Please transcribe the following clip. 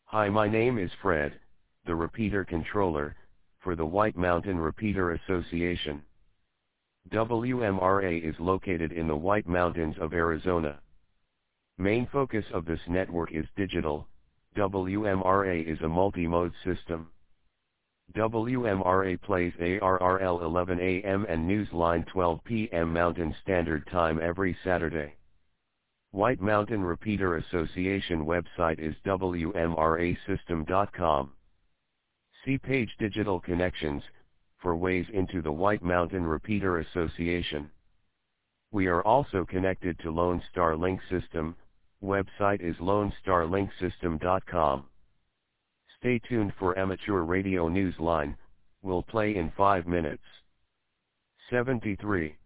Hi, my name is Fred, the repeater controller, for the White Mountain Repeater Association. WMRA is located in the White Mountains of Arizona. Main focus of this network is digital. WMRA is a multi-mode system. WMRA plays ARRL 11 a.m. and Newsline 12 p.m. Mountain Standard Time every Saturday. White Mountain Repeater Association website is wmrasystem.com. See page Digital Connections for ways into the White Mountain Repeater Association. We are also connected to Lone Star Link System. Website is lonestarlinksystem.com. Stay tuned for Amateur Radio Newsline, will play in 5 minutes. 73.